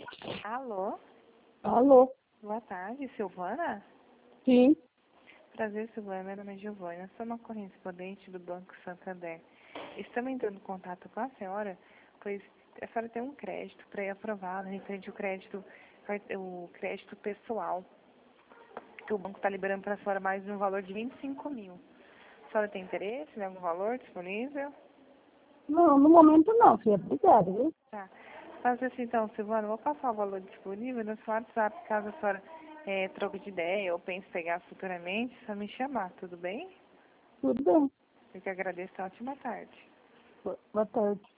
Alô, Alô? boa tarde, Silvana? Sim. Prazer, Silvana, meu nome é Giovana, sou uma correspondente do Banco Santander. Estamos entrando em contato com a senhora, pois a senhora tem um crédito para ir aprovado, referente ao crédito, o crédito pessoal, que o banco está liberando para a senhora mais de um valor de 25 mil. A senhora tem interesse em algum valor disponível? Não, no momento não, filha. Obrigada, viu? Tá. Fazer assim então, Silvana, vou passar o valor disponível no seu WhatsApp, caso a senhora troque de ideia ou pense pegar futuramente, é só me chamar, tudo bem? Tudo bem. Eu que agradeço, ótima tarde. Boa tarde.